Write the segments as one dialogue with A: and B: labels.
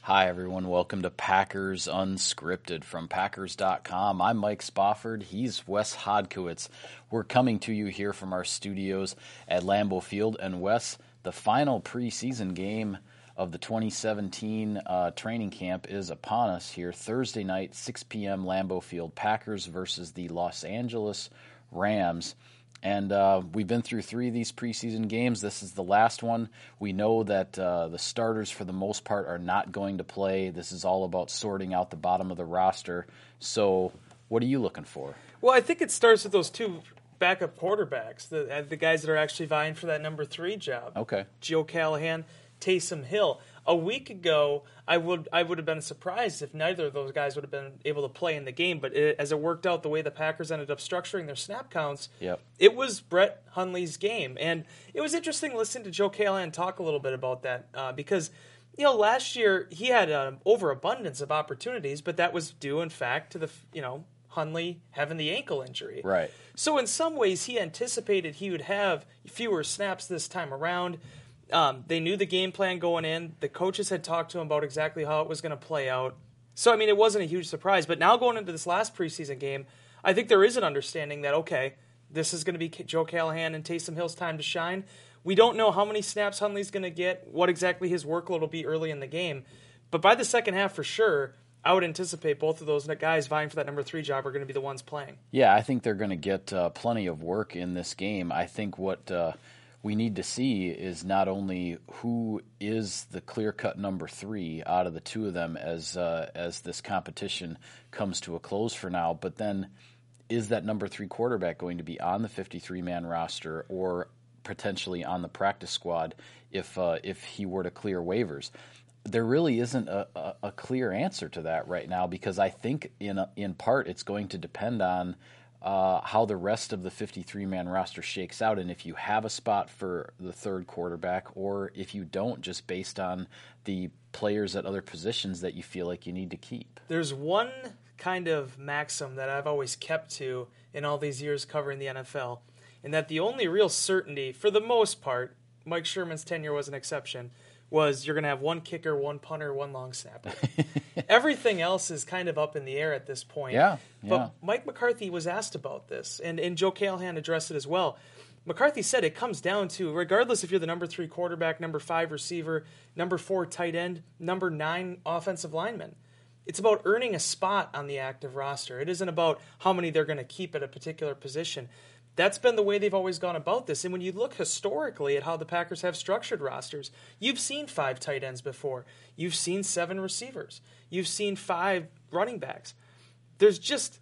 A: Hi, everyone. Welcome to Packers Unscripted from Packers.com. I'm Mike Spofford. He's Wes Hodkiewicz. We're coming to you here from our studios at Lambeau Field. And Wes, the final preseason game of the 2017 training camp is upon us here. Thursday night, 6 p.m., Lambeau Field. Packers versus the Los Angeles Rams. And we've been through 3 of these preseason games. This is the last one. We know that the starters, for the most part, are not going to play. This is all about sorting out the bottom of the roster. So what are you looking for?
B: Well, I think it starts with those 2 backup quarterbacks, the guys that are actually vying for that number 3 job.
A: Okay.
B: Joe Callahan, Taysom Hill. A week ago, I would have been surprised if neither of those guys would have been able to play in the game. But as it worked out the way the Packers ended up structuring their snap counts, It was Brett Hundley's game. And it was interesting listening to Joe Callahan talk a little bit about that because, last year he had an overabundance of opportunities, but that was due, in fact, to the, Hundley having the ankle injury.
A: Right.
B: So in some ways, he anticipated he would have fewer snaps this time around. They knew the game plan going in. The coaches had talked to him about exactly how it was going to play out. So, it wasn't a huge surprise. But now going into this last preseason game, I think there is an understanding that, okay, this is going to be Joe Callahan and Taysom Hill's time to shine. We don't know how many snaps Hundley's going to get, what exactly his workload will be early in the game. But by the second half, for sure, I would anticipate both of those guys vying for that number 3 job are going to be the ones playing.
A: Yeah, I think they're going to get plenty of work in this game. I think what we need to see is not only who is the clear-cut number 3 out of the 2 of them as this competition comes to a close for now, but then is that number 3 quarterback going to be on the 53-man roster or potentially on the practice squad if he were to clear waivers? There really isn't a clear answer to that right now because I think in part it's going to depend on how the rest of the 53-man roster shakes out, and if you have a spot for the 3rd quarterback, or if you don't, just based on the players at other positions that you feel like you need to keep.
B: There's one kind of maxim that I've always kept to in all these years covering the NFL, and that the only real certainty, for the most part, Mike Sherman's tenure was an exception, was you're going to have 1 kicker, 1 punter, 1 long snapper. Everything else is kind of up in the air at this point.
A: Yeah.
B: But Mike McCarthy was asked about this, and Joe Callahan addressed it as well. McCarthy said it comes down to, regardless if you're the number 3 quarterback, number 5 receiver, number 4 tight end, number 9 offensive lineman, it's about earning a spot on the active roster. It isn't about how many they're going to keep at a particular position. That's been the way they've always gone about this. And when you look historically at how the Packers have structured rosters, you've seen 5 tight ends before. You've seen 7 receivers. You've seen 5 running backs. There's just,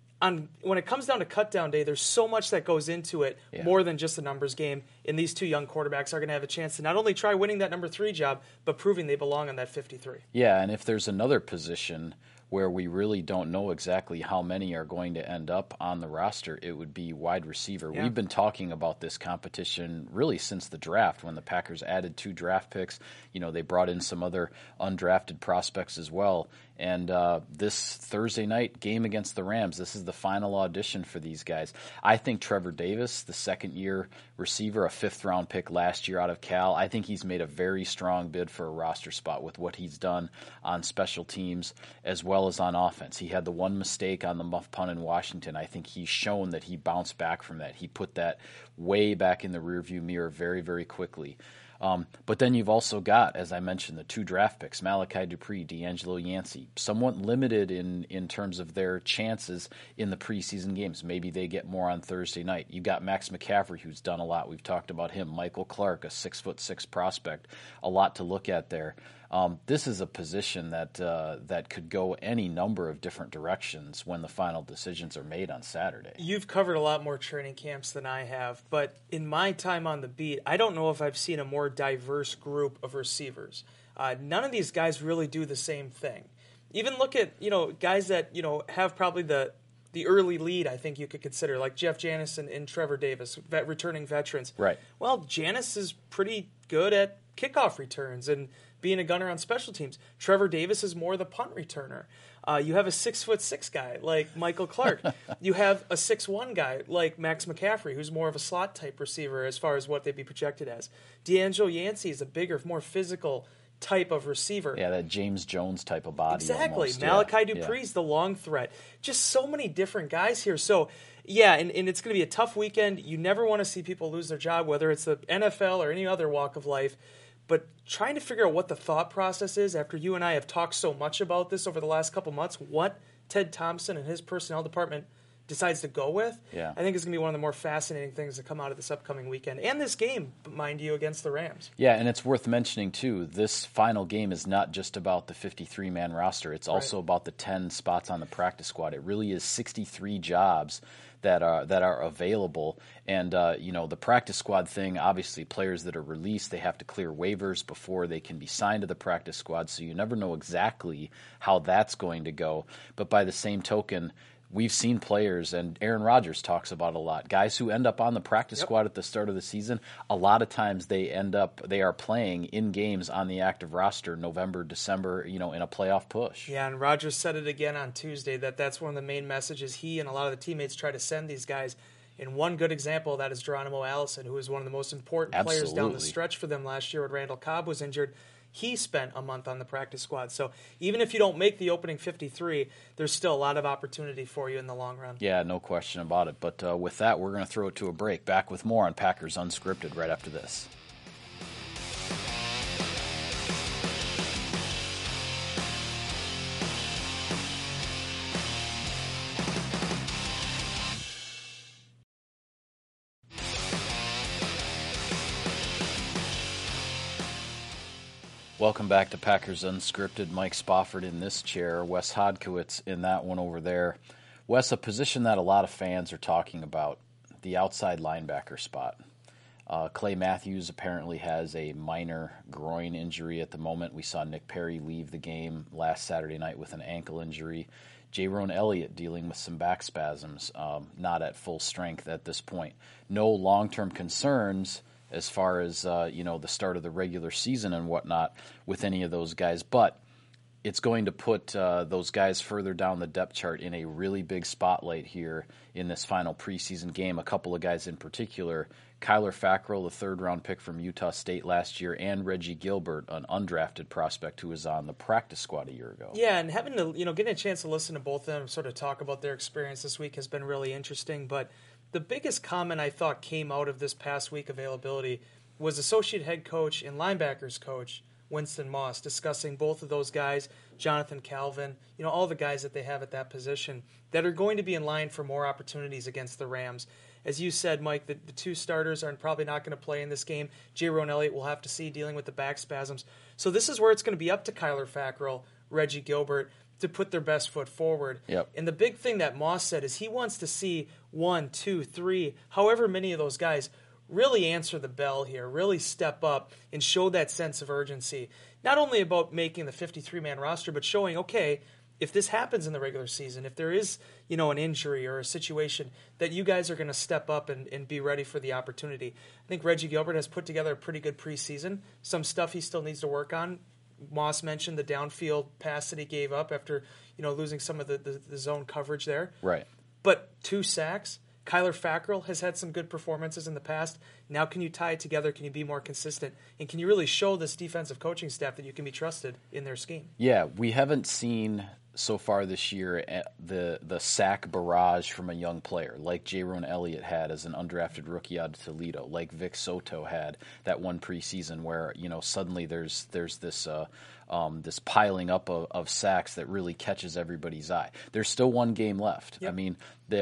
B: when it comes down to cutdown day, there's so much that goes into it, more than just a numbers game. And these 2 young quarterbacks are going to have a chance to not only try winning that number 3 job, but proving they belong on that 53.
A: Yeah, and if there's another position where we really don't know exactly how many are going to end up on the roster, it would be wide receiver. Yeah. We've been talking about this competition really since the draft when the Packers added 2 draft picks. They brought in some other undrafted prospects as well. And this Thursday night game against the Rams, this is the final audition for these guys. I think Trevor Davis, the second-year receiver, a 5th-round pick last year out of Cal, I think he's made a very strong bid for a roster spot with what he's done on special teams as well as on offense. He had the one mistake on the muff punt in Washington. I think he's shown that he bounced back from that. He put that way back in the rearview mirror very, very quickly. But then you've also got, as I mentioned, the 2 draft picks, Malachi Dupree, D'Angelo Yancey, somewhat limited in terms of their chances in the preseason games. Maybe they get more on Thursday night. You've got Max McCaffrey, who's done a lot. We've talked about him. Michael Clark, a 6'6" prospect. A lot to look at there. This is a position that could go any number of different directions when the final decisions are made on Saturday.
B: You've covered a lot more training camps than I have, but in my time on the beat, I don't know if I've seen a more diverse group of receivers. None of these guys really do the same thing. Even look at guys that have probably the early lead. I think you could consider like Jeff Janis and Trevor Davis, returning veterans.
A: Right.
B: Well, Janis is pretty good at kickoff returns and being a gunner on special teams. Trevor Davis is more the punt returner. You have a 6'6" guy like Michael Clark. You have a 6'1" guy like Max McCaffrey, who's more of a slot type receiver as far as what they'd be projected as. D'Angelo Yancey is a bigger, more physical type of receiver.
A: Yeah, that James Jones type of body.
B: Exactly.
A: Almost.
B: Malachi Dupree's the long threat. Just so many different guys here. So, yeah, and it's going to be a tough weekend. You never want to see people lose their job, whether it's the NFL or any other walk of life. But trying to figure out what the thought process is after you and I have talked so much about this over the last couple months, what Ted Thompson and his personnel department decides to go with, I think it's going to be one of the more fascinating things to come out of this upcoming weekend. And this game, mind you, against the Rams.
A: Yeah, and it's worth mentioning, too, this final game is not just about the 53-man roster. It's also about the 10 spots on the practice squad. It really is 63 jobs that are available. And, the practice squad thing, obviously players that are released, they have to clear waivers before they can be signed to the practice squad, so you never know exactly how that's going to go. But by the same token, we've seen players, and Aaron Rodgers talks about a lot, guys who end up on the practice squad at the start of the season, a lot of times they are playing in games on the active roster November, December, in a playoff push.
B: Yeah, and Rodgers said it again on Tuesday that's one of the main messages he and a lot of the teammates try to send these guys. And one good example of that is Geronimo Allison, who was one of the most important players down the stretch for them last year when Randall Cobb was injured. He spent a month on the practice squad. So even if you don't make the opening 53, there's still a lot of opportunity for you in the long run.
A: Yeah, no question about it. But with that, we're going to throw it to a break. Back with more on Packers Unscripted right after this. Welcome back to Packers Unscripted. Mike Spofford in this chair, Wes Hodkiewicz in that one over there. Wes, a position that a lot of fans are talking about, the outside linebacker spot. Clay Matthews apparently has a minor groin injury at the moment. We saw Nick Perry leave the game last Saturday night with an ankle injury. Jayrone Elliott dealing with some back spasms, not at full strength at this point. No long-term concerns as far as the start of the regular season and whatnot with any of those guys, but it's going to put those guys further down the depth chart in a really big spotlight here in this final preseason game. A couple of guys in particular, Kyler Fackrell, the third-round pick from Utah State last year, and Reggie Gilbert, an undrafted prospect who was on the practice squad a year ago.
B: Yeah, and having to, getting a chance to listen to both of them sort of talk about their experience this week has been really interesting, but the biggest comment I thought came out of this past week availability was associate head coach and linebackers coach Winston Moss discussing both of those guys, Jonathan Calvin, all the guys that they have at that position that are going to be in line for more opportunities against the Rams. As you said, Mike, the two starters are probably not going to play in this game. Jayrone Elliott will have to see dealing with the back spasms. So this is where it's going to be up to Kyler Fackrell, Reggie Gilbert, to put their best foot forward.
A: Yep.
B: And the big thing that Moss said is he wants to see 1, 2, 3, however many of those guys really answer the bell here, really step up and show that sense of urgency. Not only about making the 53-man roster, but showing, okay, if this happens in the regular season, if there is, an injury or a situation, that you guys are going to step up and be ready for the opportunity. I think Reggie Gilbert has put together a pretty good preseason. Some stuff he still needs to work on. Moss mentioned the downfield pass that he gave up after, losing some of the zone coverage there.
A: Right.
B: But 2 sacks. Kyler Fackrell has had some good performances in the past. Now can you tie it together? Can you be more consistent? And can you really show this defensive coaching staff that you can be trusted in their scheme?
A: Yeah, we haven't seen so far this year the sack barrage from a young player like Jayrone Elliott had as an undrafted rookie out of Toledo, like Vic Soto had that one preseason where suddenly there's this this piling up of sacks that really catches everybody's eye. There's still one game left.
B: Yep.
A: I mean,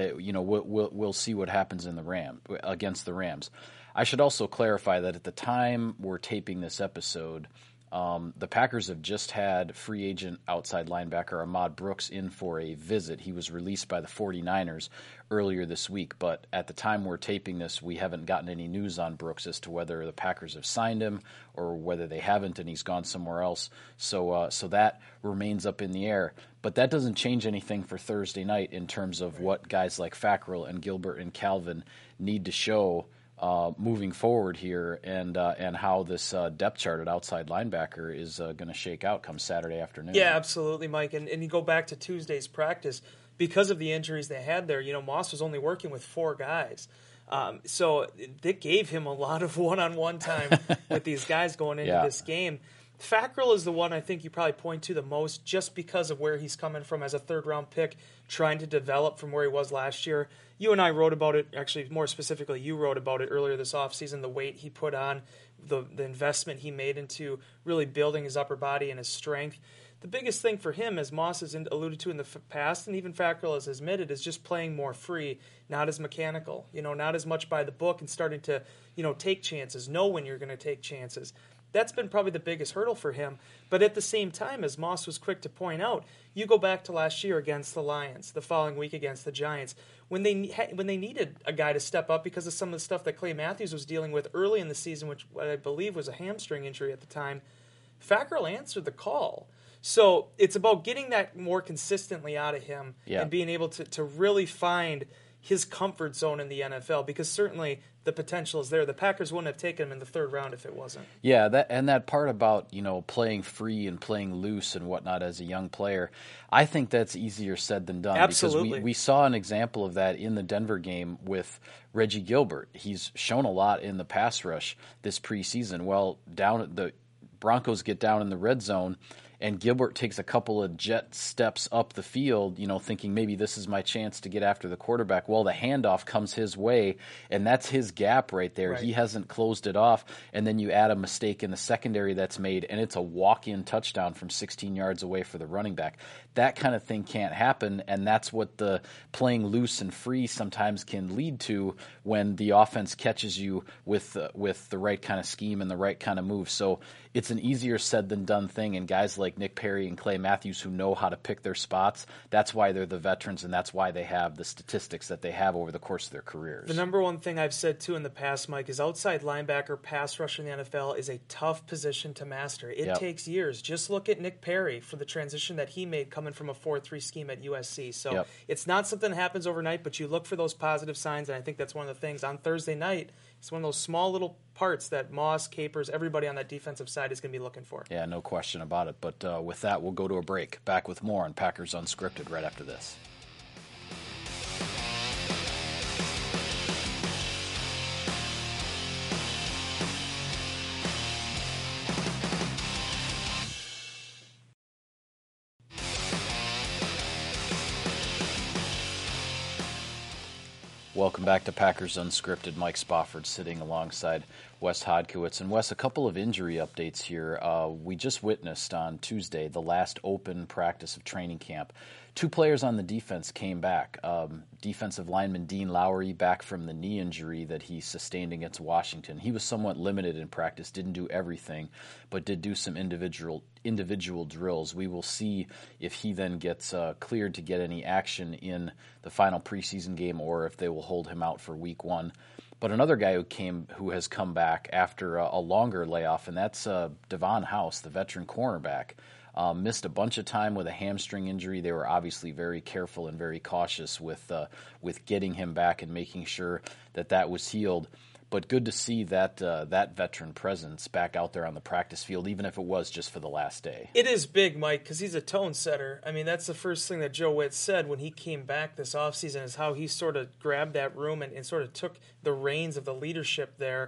A: we'll see what happens in against the Rams. I should also clarify that at the time we're taping this episode, the Packers have just had free agent outside linebacker Ahmad Brooks in for a visit. He was released by the 49ers earlier this week, but at the time we're taping this, we haven't gotten any news on Brooks as to whether the Packers have signed him or whether they haven't and he's gone somewhere else. So that remains up in the air. But that doesn't change anything for Thursday night in terms of what guys like Fackrell and Gilbert and Calvin need to show moving forward here, and how this depth chart at outside linebacker is going to shake out come Saturday afternoon.
B: Yeah, absolutely, Mike. And you go back to Tuesday's practice, because of the injuries they had there, Moss was only working with 4 guys. So it gave him a lot of one-on-one time with these guys going into this game. Fackrell is the one I think you probably point to the most just because of where he's coming from as a third-round pick, trying to develop from where he was last year. You and I wrote about it, actually more specifically you wrote about it earlier this offseason, the weight he put on, the investment he made into really building his upper body and his strength. The biggest thing for him, as Moss has alluded to in the past, and even Fackrell has admitted, is just playing more free, not as mechanical, not as much by the book and starting to, take chances, know when you're going to take chances. That's been probably the biggest hurdle for him. But at the same time, as Moss was quick to point out, you go back to last year against the Lions, the following week against the Giants, when they needed a guy to step up because of some of the stuff that Clay Matthews was dealing with early in the season, which I believe was a hamstring injury at the time. Fackrell answered the call. So it's about getting that more consistently out of him and being able to really find his comfort zone in the NFL, because certainly the potential is there. The Packers wouldn't have taken him in the third round if it wasn't.
A: Yeah, that part about, playing free and playing loose and whatnot as a young player, I think that's easier said than done.
B: Absolutely.
A: Because we saw an example of that in the Denver game with Reggie Gilbert. He's shown a lot in the pass rush this preseason. Well, the Broncos get down in the red zone, and Gilbert takes a couple of jet steps up the field, thinking maybe this is my chance to get after the quarterback. Well, the handoff comes his way, and that's his gap right there. Right. He hasn't closed it off, and then you add a mistake in the secondary that's made, and it's a walk-in touchdown from 16 yards away for the running back. That kind of thing can't happen, and that's what the playing loose and free sometimes can lead to when the offense catches you with the right kind of scheme and the right kind of move. So it's an easier said than done thing, and guys like Nick Perry and Clay Matthews who know how to pick their spots, that's why they're the veterans, and that's why they have the statistics that they have over the course of their careers.
B: The number one thing I've said, too, in the past, Mike, is outside linebacker, pass rusher in the NFL is a tough position to master. It takes years. Just look at Nick Perry for the transition that he made coming from a 4-3 scheme at USC. So it's not something that happens overnight, but you look for those positive signs, and I think that's one of the things. On Thursday night, it's one of those small little parts that Moss, Capers, everybody on that defensive side is going to be looking for.
A: Yeah, no question about it. But with that, we'll go to a break. Back with more on Packers Unscripted right after this. Welcome back to Packers Unscripted. Mike Spofford sitting alongside Wes Hodkiewicz. And Wes, a couple of injury updates here. We just witnessed on Tuesday the last open practice of training camp. 2 players on the defense came back. Defensive lineman Dean Lowry back from the knee injury that he sustained against Washington. He was somewhat limited in practice, didn't do everything, but did do some individual drills. We will see if he then gets cleared to get any action in the final preseason game or if they will hold him out for week 1. But another guy who has come back after a longer layoff, and that's Devon House, the veteran cornerback. Missed a bunch of time with a hamstring injury. They were obviously very careful and very cautious with getting him back and making sure that was healed. But good to see that veteran presence back out there on the practice field, even if it was just for the last day.
B: It is big, Mike, because he's a tone setter. I mean, that's the first thing that Joe Witt said when he came back this offseason, is how he sort of grabbed that room and sort of took the reins of the leadership there.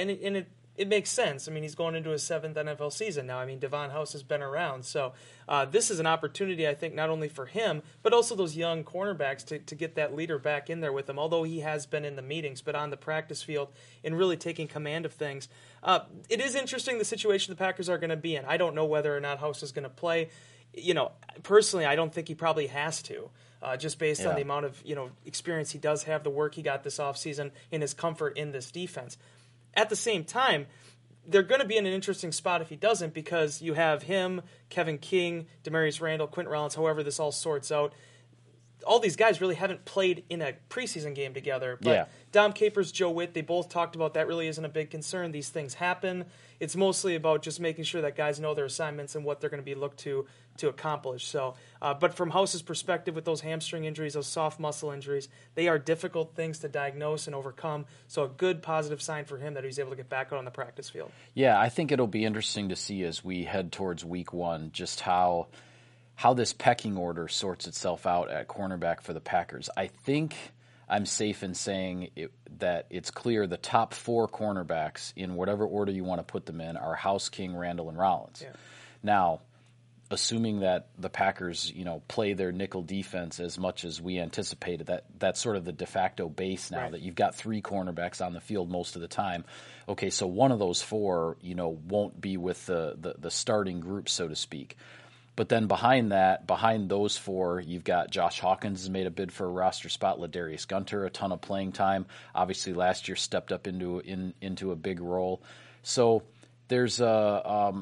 B: It makes sense. I mean, he's going into his 7th NFL season now. I mean, Devon House has been around. So this is an opportunity, I think, not only for him, but also those young cornerbacks to get that leader back in there with him, although he has been in the meetings, but on the practice field and really taking command of things. It is interesting the situation the Packers are going to be in. I don't know whether or not House is going to play. Personally, I don't think he probably has to. Just based on the amount of experience he does have, the work he got this offseason, and his comfort in this defense. At the same time, they're going to be in an interesting spot if he doesn't, because you have him, Kevin King, Demarius Randall, Quentin Rollins, however this all sorts out. All these guys really haven't played in a preseason game together. But Dom Capers, Joe Witt, they both talked about that really isn't a big concern. These things happen. It's mostly about just making sure that guys know their assignments and what they're going to be looked to accomplish. So, but from House's perspective, with those hamstring injuries, those soft muscle injuries, they are difficult things to diagnose and overcome. So a good positive sign for him that he's able to get back out on the practice field. Yeah,
A: I think it'll be interesting to see as we head towards week 1 just how this pecking order sorts itself out at cornerback for the Packers. I think I'm safe in saying that it's clear the top 4 cornerbacks, in whatever order you want to put them in, are House, King, Randall, and Rollins.
B: Yeah.
A: Now, assuming that the Packers, play their nickel defense as much as we anticipated, that's sort of the de facto base now, that you've got 3 cornerbacks on the field most of the time. Okay, so one of those 4, won't be with the starting group, so to speak. But then behind those 4, you've got Josh Hawkins has made a bid for a roster spot. Ladarius Gunter, a ton of playing time. Obviously, last year stepped up into a big role. So there's as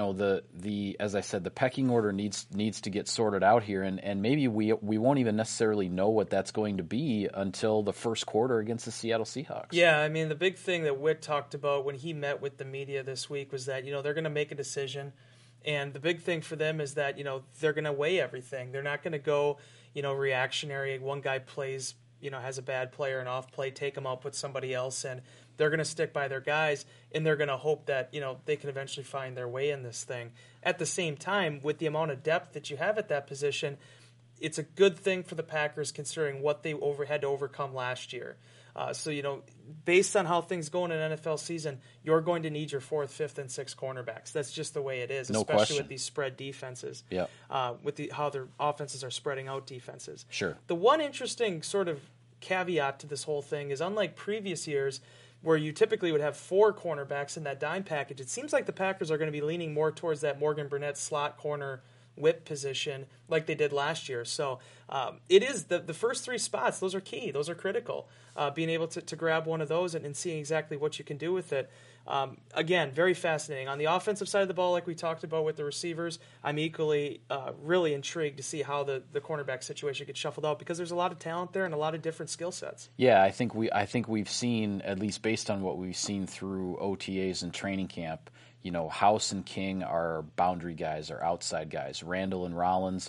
A: I said, the pecking order needs to get sorted out here, and maybe we won't even necessarily know what that's going to be until the first quarter against the Seattle Seahawks.
B: Yeah, I mean, the big thing that Witt talked about when he met with the media this week was that they're going to make a decision. And the big thing for them is that, they're going to weigh everything. They're not going to go, reactionary. One guy plays, has a bad player, an off play, take him out, put somebody else in. They're going to stick by their guys, and they're going to hope that, they can eventually find their way in this thing. At the same time, with the amount of depth that you have at that position, it's a good thing for the Packers considering what they had to overcome last year. So, based on how things go in an NFL season, you're going to need your 4th, 5th, and 6th cornerbacks. That's just the way it is, especially with these spread defenses.
A: Yeah.
B: With how their offenses are spreading out defenses.
A: Sure.
B: The one interesting sort of caveat to this whole thing is, unlike previous years where you typically would have 4 cornerbacks in that dime package, it seems like the Packers are going to be leaning more towards that Morgan Burnett slot corner whip position like they did last year. So it is the first 3 spots, those are key. Those are critical. Being able to grab one of those and seeing exactly what you can do with it. Again, very fascinating. On the offensive side of the ball, like we talked about with the receivers, I'm equally really intrigued to see how the cornerback situation gets shuffled out because there's a lot of talent there and a lot of different skill sets.
A: Yeah, I think we've seen, at least based on what we've seen through OTAs and training camp, House and King are boundary guys, are outside guys. Randall and Rollins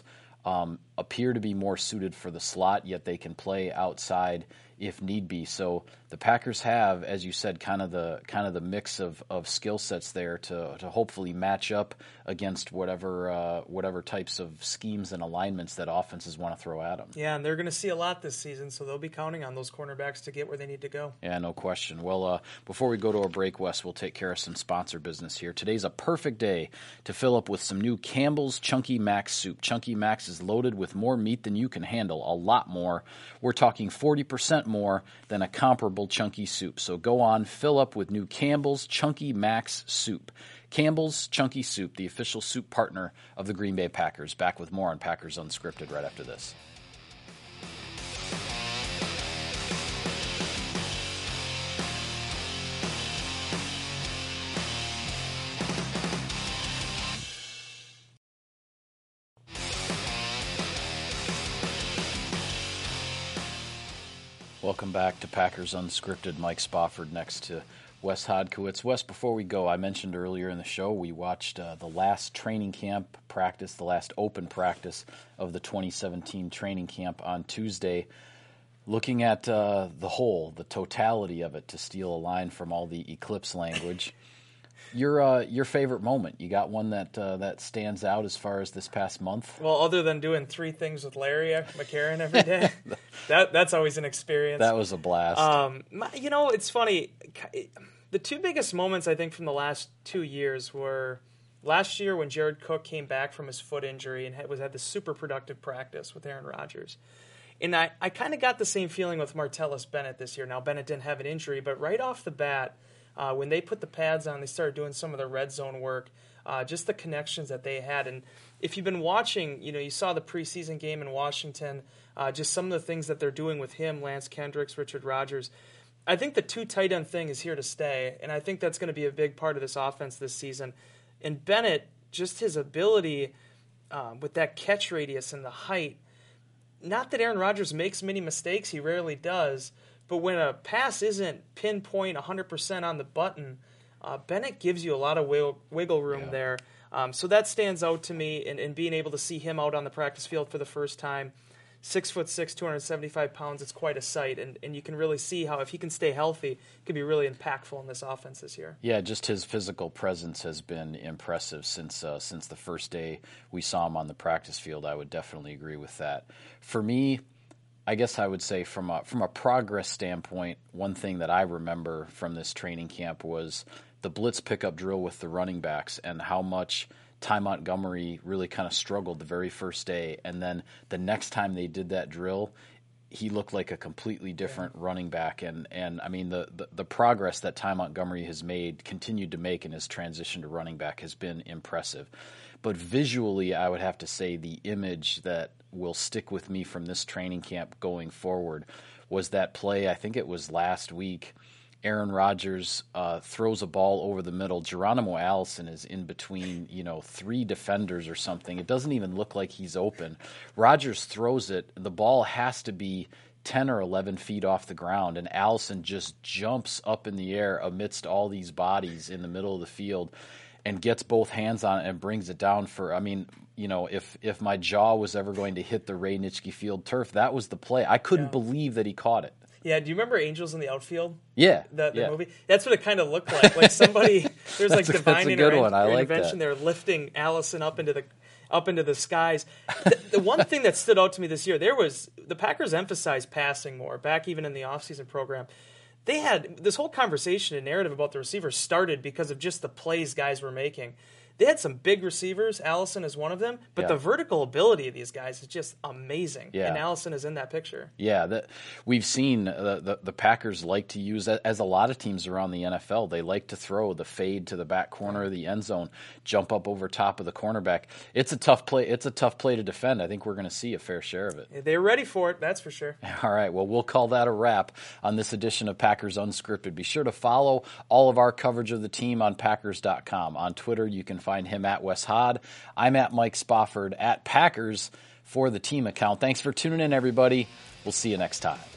A: appear to be more suited for the slot, yet they can play outside if need be. So the Packers have, as you said, kind of the mix of skill sets there to hopefully match up against whatever types of schemes and alignments that offenses want to throw at them.
B: Yeah, and they're going to see a lot this season, so they'll be counting on those cornerbacks to get where they need to go.
A: Yeah, no question. Well, before we go to a break, Wes, we'll take care of some sponsor business here. Today's a perfect day to fill up with some new Campbell's Chunky Max soup. Chunky Max is loaded with more meat than you can handle, a lot more. We're talking 40% more than a comparable chunky soup. So go on, fill up with new Campbell's Chunky Max soup. Campbell's Chunky Soup, the official soup partner of the Green Bay Packers. Back with more on Packers Unscripted right after this. Welcome back to Packers Unscripted. Mike Spofford next to Wes Hodkiewicz. Wes, before we go, I mentioned earlier in the show we watched the last training camp practice, the last open practice of the 2017 training camp on Tuesday. Looking at the whole, the totality of it, to steal a line from all the Eclipse language, your favorite moment. You got one that stands out as far as this past month?
B: Well, other than doing 3 things with Larry McCarron every day, that's always an experience.
A: That was a blast.
B: It's funny. The 2 biggest moments, I think, from the last 2 years were last year when Jared Cook came back from his foot injury and had this super productive practice with Aaron Rodgers. And I kind of got the same feeling with Martellus Bennett this year. Now, Bennett didn't have an injury, but right off the bat, when they put the pads on, they started doing some of the red zone work, just the connections that they had. And if you've been watching, you saw the preseason game in Washington, just some of the things that they're doing with him, Lance Kendricks, Richard Rodgers. I think the 2 tight end thing is here to stay, and I think that's going to be a big part of this offense this season. And Bennett, just his ability with that catch radius and the height, not that Aaron Rodgers makes many mistakes, he rarely does, but when a pass isn't pinpoint 100% on the button, Bennett gives you a lot of wiggle room there. So that stands out to me, and being able to see him out on the practice field for the first time. 6'6", 275 pounds, it's quite a sight, and you can really see how if he can stay healthy, it could be really impactful in this offense this year.
A: Yeah, just his physical presence has been impressive since the first day we saw him on the practice field. I would definitely agree with that. For me, I guess I would say from a progress standpoint, one thing that I remember from this training camp was the blitz pickup drill with the running backs and how much Ty Montgomery really kind of struggled the very first day. And then the next time they did that drill, he looked like a completely different running back. And I mean, the progress that Ty Montgomery has continued to make in his transition to running back has been impressive. But visually, I would have to say the image that will stick with me from this training camp going forward was that play, I think it was last week, Aaron Rodgers throws a ball over the middle. Geronimo Allison is in between, 3 defenders or something. It doesn't even look like he's open. Rodgers throws it. The ball has to be 10 or 11 feet off the ground, and Allison just jumps up in the air amidst all these bodies in the middle of the field and gets both hands on it and brings it down if my jaw was ever going to hit the Ray Nitschke Field turf, that was the play. I couldn't believe that he caught it.
B: Yeah, do you remember Angels in the Outfield?
A: Yeah.
B: The movie? That's what it kind of looked like. Like somebody, there's like divine intervention. They're lifting Allison up into the skies. The one thing that stood out to me this year, the Packers emphasized passing more, back even in the offseason program. They had this whole conversation and narrative about the receivers started because of just the plays guys were making. They had some big receivers. Allison is one of them. But the vertical ability of these guys is just amazing. Yeah. And Allison is in that picture.
A: Yeah, we've seen the Packers like to use, as a lot of teams around the NFL, they like to throw the fade to the back corner of the end zone, jump up over top of the cornerback. It's a tough play. It's a tough play to defend. I think we're going to see a fair share of it.
B: They're ready for it, that's for sure.
A: All right, well, we'll call that a wrap on this edition of Packers Unscripted. Be sure to follow all of our coverage of the team on Packers.com. On Twitter, you can find him at Wes Hod. I'm at Mike Spofford at Packers for the team account. Thanks for tuning in, everybody. We'll see you next time.